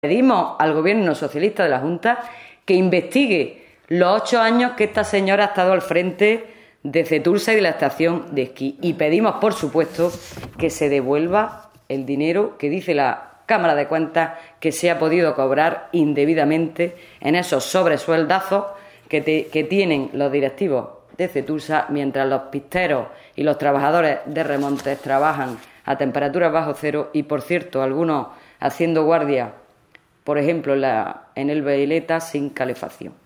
Pedimos al Gobierno socialista de la Junta que investigue los 8 años que esta señora ha estado al frente de Cetursa y de la estación de esquí. Y pedimos, por supuesto, que se devuelva el dinero que dice la Cámara de Cuentas que se ha podido cobrar indebidamente en esos sobresueldazos que tienen los directivos de Cetursa, mientras los pisteros y los trabajadores de remontes trabajan a temperaturas bajo cero y, por cierto, algunos haciendo guardia, por ejemplo, en el Veleta, sin calefacción.